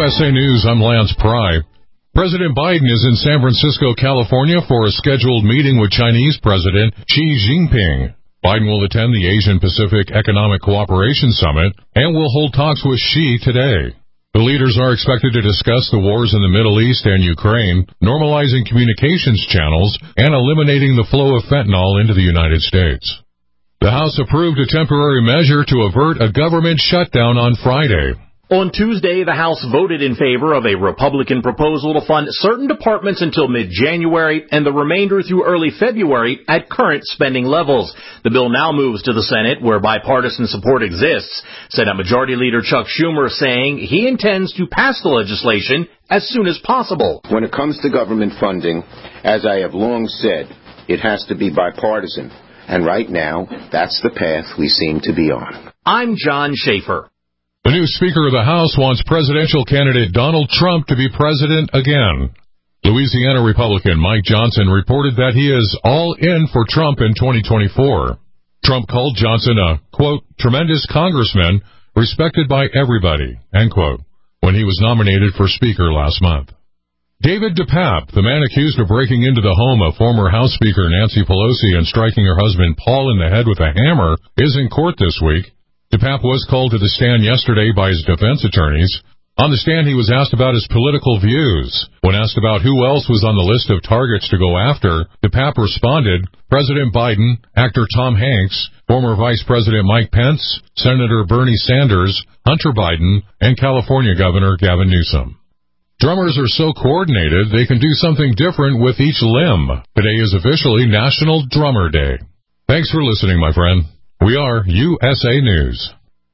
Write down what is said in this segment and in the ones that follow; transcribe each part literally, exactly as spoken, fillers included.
S A News, I'm Lance Pry. President Biden is in San Francisco, California for a scheduled meeting with Chinese President Xi Jinping. Biden will attend the Asian-Pacific Economic Cooperation Summit and will hold talks with Xi today. The leaders are expected to discuss the wars in the Middle East and Ukraine, normalizing communications channels, and eliminating the flow of fentanyl into the United States. The House approved a temporary measure to avert a government shutdown on Friday. On Tuesday, the House voted in favor of a Republican proposal to fund certain departments until mid-January and the remainder through early February at current spending levels. The bill now moves to the Senate, where bipartisan support exists. Senate Majority Leader Chuck Schumer saying he intends to pass the legislation as soon as possible. When it comes to government funding, as I have long said, it has to be bipartisan. And right now, that's the path we seem to be on. I'm John Schaefer. The new Speaker of the House wants presidential candidate Donald Trump to be president again. Louisiana Republican Mike Johnson reported that he is all in for Trump in twenty twenty-four. Trump called Johnson a, quote, tremendous congressman respected by everybody, end quote, when he was nominated for Speaker last month. David DePape, the man accused of breaking into the home of former House Speaker Nancy Pelosi and striking her husband Paul in the head with a hammer, is in court this week. DePape was called to the stand yesterday by his defense attorneys. On the stand, he was asked about his political views. When asked about who else was on the list of targets to go after, DePape responded, President Biden, actor Tom Hanks, former Vice President Mike Pence, Senator Bernie Sanders, Hunter Biden, and California Governor Gavin Newsom. Drummers are so coordinated they can do something different with each limb. Today is officially National Drummer Day. Thanks for listening, my friend. We are U S A News.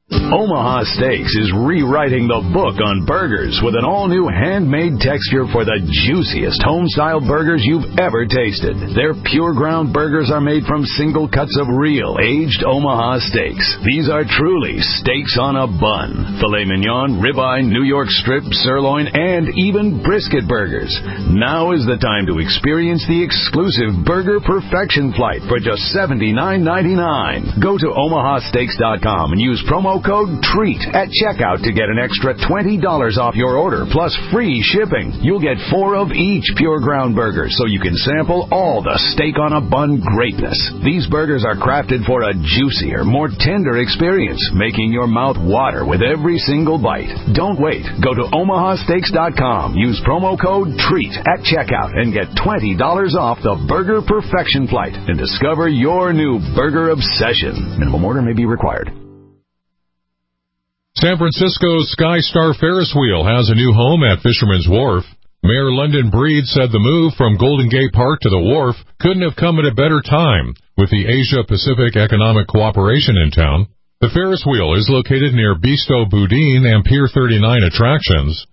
Omaha Steaks is rewriting the book on burgers with an all-new handmade texture for the juiciest home-style burgers you've ever tasted. Their pure ground burgers are made from single cuts of real, aged Omaha steaks. These are truly steaks on a bun. Filet mignon, ribeye, New York strip, sirloin, and even brisket burgers. Now is the time to experience the exclusive Burger Perfection Flight for just seventy-nine ninety-nine. Go to omaha steaks dot com and use promo code TREAT at checkout to get an extra twenty dollars off your order, plus free shipping. You'll get four of each pure ground burger, so you can sample all the steak-on-a-bun greatness. These burgers are crafted for a juicier, more tender experience, making your mouth water with every single bite. Don't wait. Go to omaha steaks dot com. Use promo code TREAT at checkout and get twenty dollars off the Burger Perfection Flight and discover your new burger obsession. Minimum order may be required. San Francisco's SkyStar Ferris wheel has a new home at Fisherman's Wharf. Mayor London Breed said the move from Golden Gate Park to the wharf couldn't have come at a better time with the Asia-Pacific Economic Cooperation in town. The Ferris wheel is located near Bisto Boudin and Pier thirty-nine attractions.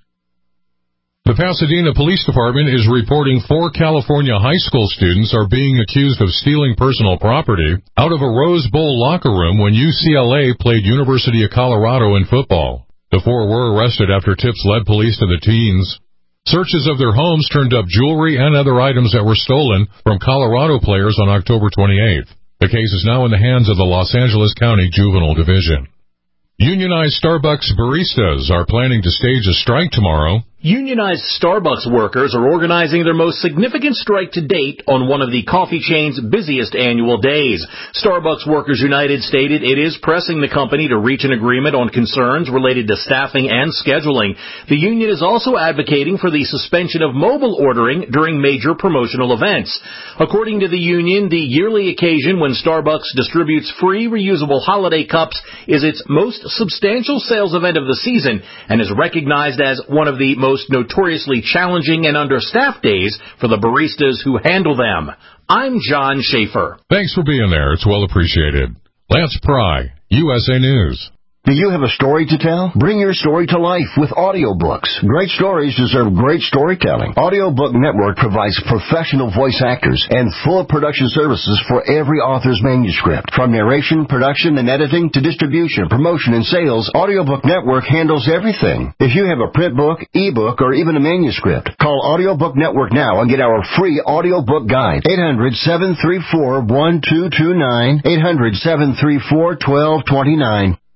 The Pasadena Police Department is reporting four California high school students are being accused of stealing personal property out of a Rose Bowl locker room when U C L A played University of Colorado in football. The four were arrested after tips led police to the teens. Searches of their homes turned up jewelry and other items that were stolen from Colorado players on October twenty-eighth. The case is now in the hands of the Los Angeles County Juvenile Division. Unionized Starbucks baristas are planning to stage a strike tomorrow. Unionized Starbucks workers are organizing their most significant strike to date on one of the coffee chain's busiest annual days. Starbucks Workers United stated it is pressing the company to reach an agreement on concerns related to staffing and scheduling. The union is also advocating for the suspension of mobile ordering during major promotional events. According to the union, the yearly occasion when Starbucks distributes free reusable holiday cups is its most substantial sales event of the season and is recognized as one of the most most notoriously challenging and understaffed days for the baristas who handle them. I'm John Schaefer. Thanks for being there. It's well appreciated. Lance Pry, U S A News. Do you have a story to tell? Bring your story to life with audiobooks. Great stories deserve great storytelling. Audiobook Network provides professional voice actors and full production services for every author's manuscript. From narration, production, and editing to distribution, promotion, and sales, Audiobook Network handles everything. If you have a print book, ebook, or even a manuscript, call Audiobook Network now and get our free audiobook guide. eight hundred, seven three four, one two two nine, eight hundred, seven three four, one two two nine.